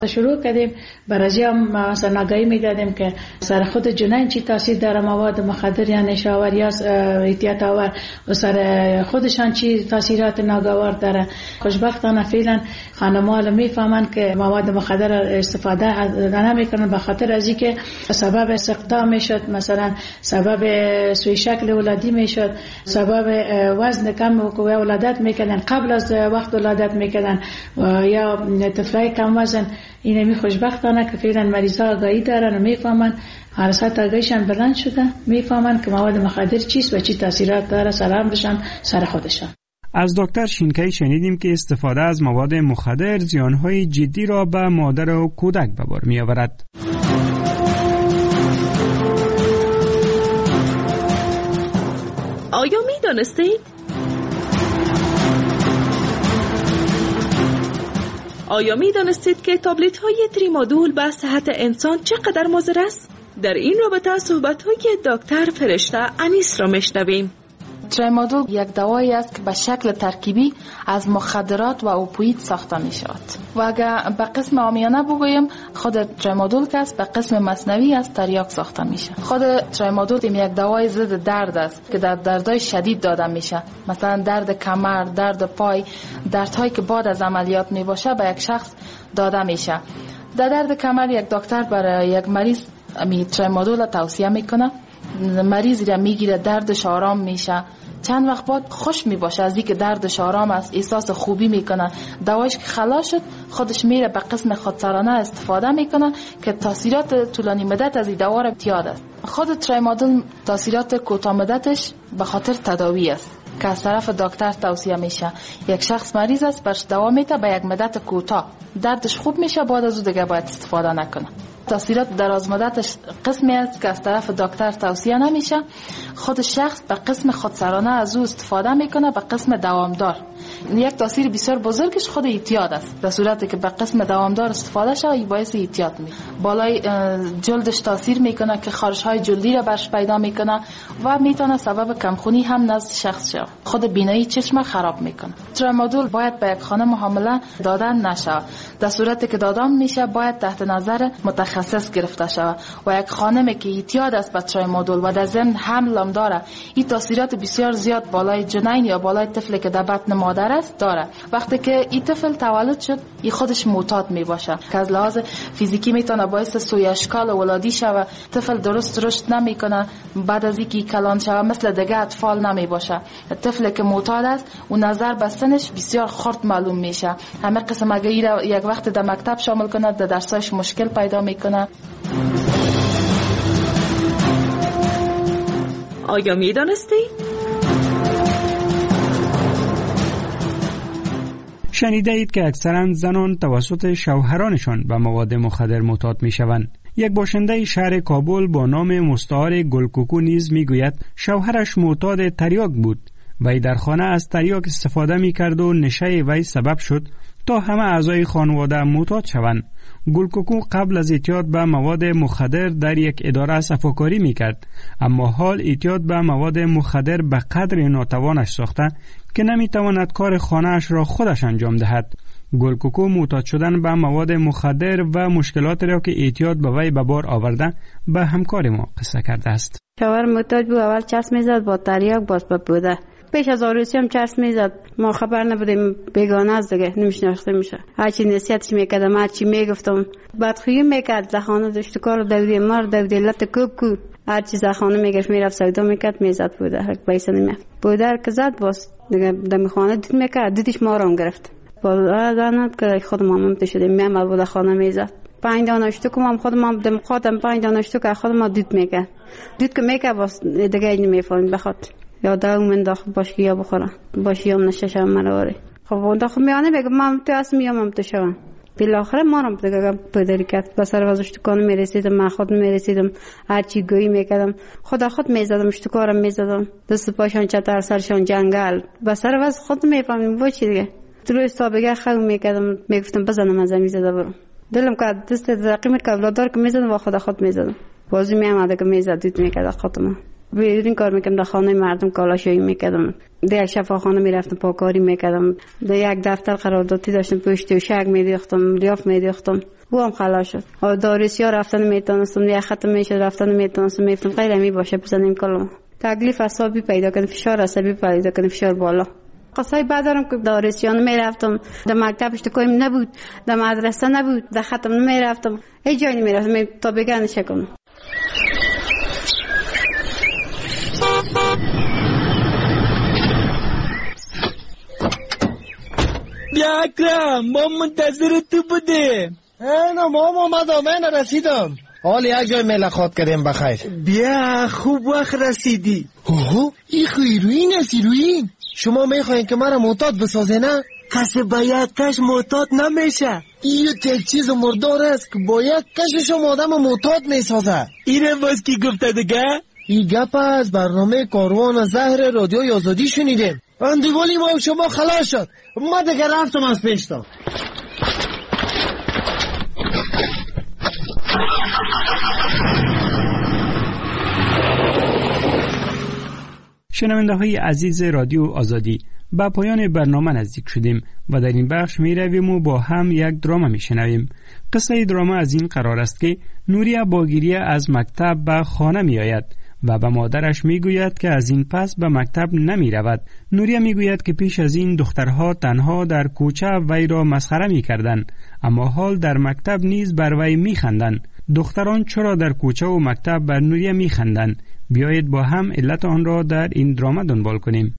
شروع کردیم برای هم مثلا آگاهی میدادیم که سر خود جنین چی تاثیر داره مواد مخدر یا نشاور یا اعتیاد آور و سر خودشان چی تاثیرات ناگوار داره. خوشبختانه فعلا خانم‌ها میفهمن که مواد مخدر استفاده نمیکنن به خاطر از اینکه سبب استقطاع میشد، مثلا سبب سوی شکل ولادی میشد، سبب وزن کم و ولادت میکردن قبل از وقت ولادت میکردن و یا طفلای کم وزن. اینمی خوشبختانه که فعلا مریضا آگاهی دارن و میفهمن، حراسات آگاهیشان بلند شده، میفهمن که مواد مخدر چیست و چی تاثیرات داره سر عمرشان سر خودشان. از دکتر شینکی شنیدیم که استفاده از مواد مخدر زیانهای جدی را به مادر و کودک به بار می‌آورد. آیا می‌دانستید؟ آیا می دانستید که تابلت های تریمادول به صحت انسان چقدر مضر است؟ در این رابطه صحبت های دکتر فرشته انیس را میشنویم. تریمادول یک دوایی است که به شکل ترکیبی از مخدرات و اوپیوید ساخته می شود و اگر به قسم عامیانه بگویم خود تریمادول که است به قسم مصنوعی از تریاک ساخته میشه. خود تریمادول یک دوای ضد درد است که در دردهای شدید داده میشه، مثلا درد کمر، درد پای، دردهایی که بعد از عملیات می باشه به یک شخص داده میشه. در درد کمر یک دکتر برای یک مریض تریمادول توصیه میکنه، مریض را میگیره، دردش آرام میشه، چند وقت بعد خوش می باشه از اینکه دردش آرام است، احساس خوبی میکنه. دوایش که خلاص شد خودش میره به قسم خودسرانه استفاده میکنه که تاثیرات طولانی مدت از این دوا را اعتیاد است. خود تریمادول تاثیرات کوتاه مدتش به خاطر تداوی است که از طرف دکتر توصیه میشه. یک شخص مریض است برش دوا میده به یک مدت کوتاه، دردش خوب میشه، بعد از اون دیگه باید استفاده نکنه. تاثیرات دراز مدتش قسمی است که از طرف دکتر توصیه نمیشه. خود شخص به قسم خودسرانه از او استفاده میکنه به قسم دوامدار. یک تاثیر بسیار بزرگش خود اعتیاد است. در صورتی که به قسم دوامدار استفاده شه این باعث اعتیاد میشه. بالای جلدش تاثیر میکنه که خارش های جلدی را برش پیدا میکنه و میتونه سبب کمخونی هم نزد شخص شه. خود بینایی چشم خراب میکنه. تریمادول باید به یک خانم حامله دادن نشه. در صورتی که دادن میشه باید تحت نظر متخصص گرفته شود و یک خانمی که اعتیاد است به تریمادول و در ضمن حمل هم داره این تاثیرات بسیار زیاد بالای جنین یا بالای طفلی که در بطن مادر است داره. وقتی که این طفل تولد شد این خودش معتاد می باشه که از لحاظ فیزیکی میتونه باعث سوی اشکال ولادی شود، طفل درست رشد نمیکنه، بعد از اینکه کلان شود مثل دیگه اطفال نمی باشه. طفلی که معتاد است و نظر به سنش بسیار خرد معلوم میشه. همه قسم اگه یک وقت در مکتب شامل کنه در درسایش مشکل پیدا میکنه. آیا میدانستی؟ شنیده اید که اکثرا زنان توسط شوهرانشان به مواد مخدر معتاد می شوند. یک باشنده شهر کابل با نام مستعار گلکوکو نیز می گوید شوهرش معتاد تریاک بود. وی در خانه از تریاک استفاده می کرد و نشه وی سبب شد تا همه اعضای خانواده معتاد شوند. گلکوکو قبل از اعتیاد به مواد مخدر در یک اداره صفاکاری می کرد، اما حال اعتیاد به مواد مخدر به قدر ناتوانش ساخته که نمی تواند کار خانه‌اش را خودش انجام دهد. گلکوکو معتاد شدن به مواد مخدر و مشکلات را که اعتیاد به وی به بار آورده به همکار ما قصه کرده است. شوهر معتاد بود، اول چسب میزد با تریاک باز به بوده. پیش از عروسی هم چسب میزد، ما خبر نبودیم، بیگانه از دیگه نمیشناخته میشه. هرچی نصیحتش میکردم، هرچی میگفتم بدخویی میکرد. زخانه داشت کار دودی مار دودی لط کوب کو، هرچی زخانه میگرفت میرفت سودا میکرد میزد بوده هر پیسه نمیافت. بودر که زد باز دیگه دم خانه دید میکرد، دیدش مارم گرفت. باز دانت که خود مامم تشده میام بود خانه میزد. 5 دانه اشتک هم خودم دم خودم 5 دانه اشتک خودم دید میکرد. دید که میکرد باز دیگه نمیفهمم بخاط یا داغ من داخل باشی یا بخورم باشی هم نششم مرواری. خب اون داخل میانه بگم مام تو اصلا میام تو شوم. بالاخره مارم دیگه پدری کرد. با سر وازش تو کانو میرسیدم، من خود میرسیدم، هر چی گویی میکردم خود میزدم، اشتکارم میزدم، دست پاشان چتر سرشان جنگل. با سر واز خود میفهمیم با چی دیگه. تو حسابگه خو میکردم، میگفتم بزنم از میزدم برم. دلم که دست رقیق که اولادار که میزدم و خود میزدم. بازی میامده که میزد دید میکرد خودم. بیرون کار میکردم، در خانه مردم کالاشویی میکردم، در شفاخانه میرفتم پاکاری میکردم، در یک دفتر قراردادی داشتم پشت و شگ میریختم، لیاف میریختم. او هم خلاص شد. داروسیا رفتن میتونستم، یه ختم میشد رفتن میتونستم، میفتم غیر می باشه بزنیم کلم. تکلیف عصبی پیدا کردم، فشار عصبی پیدا کردم، فشار بالا. قصای بعد دارم که داروسیان میرفتم، در مکتبش کویم نبود، در مدرسه نبود، در ختم نمیرفتم، هیچ جایی نمیرفتم تا بگن شکم. بیا اکرم، ما منتظر تو بودیم. نه ما من رسیدم. حال یک جای ملاقات کردیم بخیر. بیا خوب وقت رسیدی. اوه این خیروین است ایروین. شما میخواین که مرا معتاد بسازه نه؟ کسی با یک کش معتاد نمیشه. این یک چیز مردار است که با یک کش شما آدم معتاد میسازه. اینه باز کی گفته دیگه؟ این گپ از برنامه کاروان زهر رادیوی آزادی شنیدیم. اندیوالی ما شما خلاص شد. ما دیگه رفتم از پیشتا. شنونده های عزیز رادیو آزادی، به پایان برنامه نزدیک شدیم و در این بخش می رویم و با هم یک دراما می شنویم. قصه دراما از این قرار است که نوریا با گریه از مکتب به خانه می آید و به مادرش می گوید که از این پس به مکتب نمی رود. نوریا می گوید که پیش از این دخترها تنها در کوچه وی را مسخره می کردن، اما حال در مکتب نیز بر وی می خندن. دختران چرا در کوچه و مکتب بر نوریا می خندن؟ بیایید با هم علت آن را در این دراما دنبال کنیم.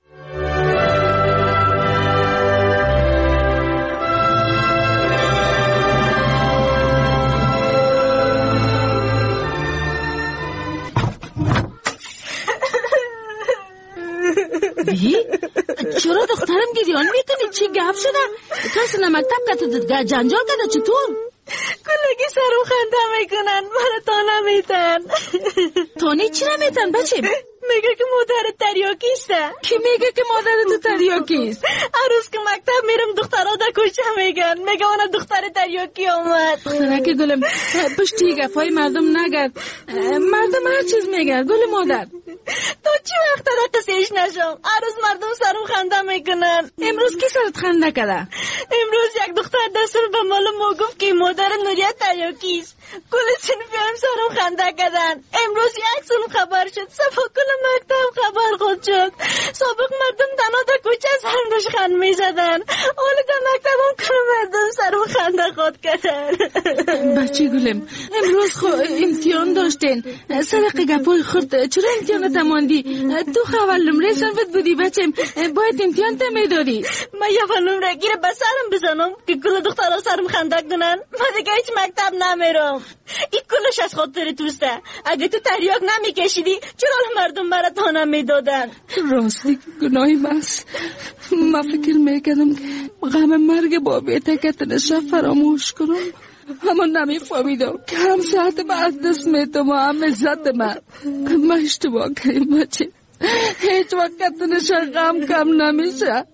چرا دخترم گریان میکنی؟ چی گپ شده؟ کسی نمکتب که جنجال کرده؟ چطور؟ کلگی سرم خنده میکنن، من تا نمیتن. تانی چی نمیتن بچه؟ میگه که مادر تریاکیسته. کی میگه که مادر تو تریاکیست؟ هر روز که مکتب میرم دخترها در کوچه میگن، میگه اون دختر تریاکی آمد. دخترک گلم پشتی گفای مردم نگرد، مردم هر چیز میگرد. گل مادر تا چی وقت در قصهش نشم؟ هر روز مردم سرم خنده میکنن. امروز کی سرت خنده کرده؟ امروز یک دختر دستور به مال ما گفت که مادر نوریا تریاکیست. کل صنفی هم سرم خنده کردن. امروز یک سون خبر شد، صفا کل مکتب خبر خود شد. سابق مردم تنها در کوچه سرم داشت خند میزدن، حالا در مکتب هم کل مردم سرم خنده خود کردن. بچه گلم امروز امتحان داشتین، سرق گپای خورد. چرا امتحان تماندی؟ تو اول نمره صنفت بودی بچم، باید امتحان تمیداری. من اول نمره گیره به سرم بزنم که کل دخترها سرم خنده کنن. من دیگه هیچ مکتب نمیرم. این کلش از خاطر توسته. اگه تو تریاک نمیکشیدی چرا مردم برات ها نمیدادن؟ راستی گناهی ماست. من فکر میکردم که غم مرگ بابیته که تنشه فراموش کنم، اما نمیفهمیدم که هم ساعت من از دست میتم و هم عزت من اشتباه کردم بچه. هیچ وقت تنشه غم کم نمیشه.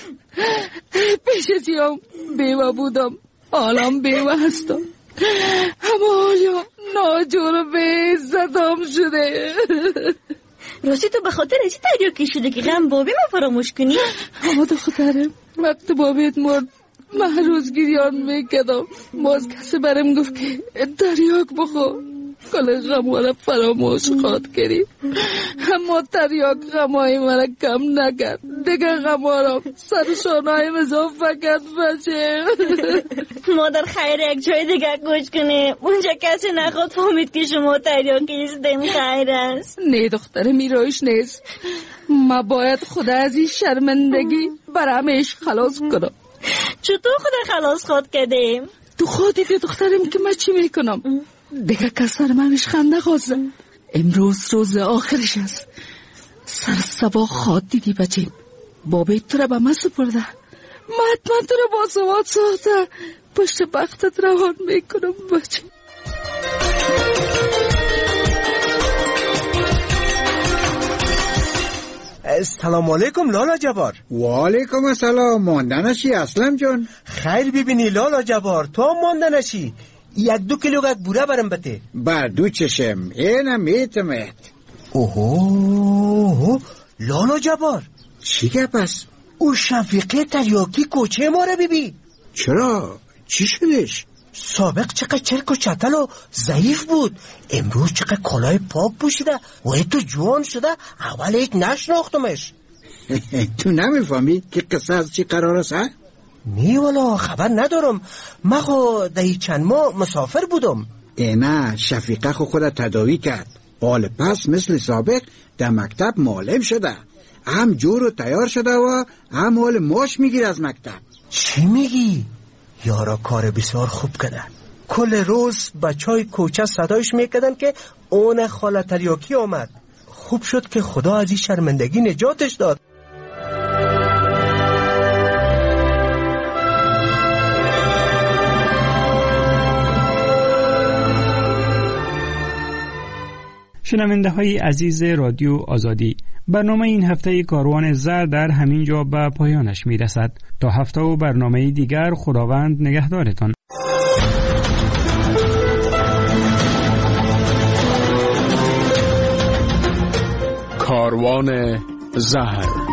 پیش ازیم بیوه بودم، حالم بیوه هستم، اما حالا ناجور به عزتم شده. راستی تو به خاطر چی تریاکی شده که غم بابی ما فراموش کنی؟ اما دخترم وقت بابیت مرد من هر روز گریان میکردم، باز کسی برم گفت که تریاک بخور، کل غمها را فراموش خواهد کردی. اما تریاک غمهای من کم نکرد، دیگه غمها را سرشانهای اضافه کرد بچه. مادر خیر یک جای دیگه کوچ کنه، اونجا کسی نخواد فهمید که شما تریاکیستین. خیر است. نه دختر میرایش نیست، ما باید خدا از این شرمندگی برامش خلاص کنم. چطور خدا خلاص خود کردیم؟ تو خودی دخترم که من چی میکنم؟ دیگه کسر منش خنده خوازم. امروز روز آخرش است. سر سبا خواد دیدی بچه، بابی تو را به من سپرده، من حتما تو را با سواد ساخته پشت بختت روان میکنم بچه. سلام علیکم لالا جبار. و علیکم السلام. ماندنشی اسلم جان؟ خیر ببینی لالا جبار، تو هم ماندنشی. 1-2 کیلو بوره برم بته. بر دو چشم اینم میتمید. اوه لالا جبار، چی گپ است؟ او شفیقه تریاکی کوچه ما را ببین. چرا؟ چی شدش؟ سابق چقدر چرک و چتل و ضعیف بود، امروز چقدر کلاه پاک پوشیده و تو جوان شده. اول یک نشناختمش. تو نمیفهمی که قصه از چی قرار است؟ نی والا خبر ندارم. من خو دهی چند ماه مسافر بودم. نه، شفیقه خود تداوی کرد. حال پس مثل سابق در مکتب معلم شده، هم جور و تیار شده و هم حال ماش میگیر از مکتب. چی میگی؟ یارا کار بسیار خوب کرده. کل روز بچهای کوچه صدایش میکردن که اون خاله تریاکی آمد. خوب شد که خدا از این شرمندگی نجاتش داد. شنونده های عزیز رادیو آزادی، برنامه این هفته کاروان زر در همین جا به پایانش می رسد. تا هفته و برنامه دیگر خداوند نگهدارتان. کاروان زهر.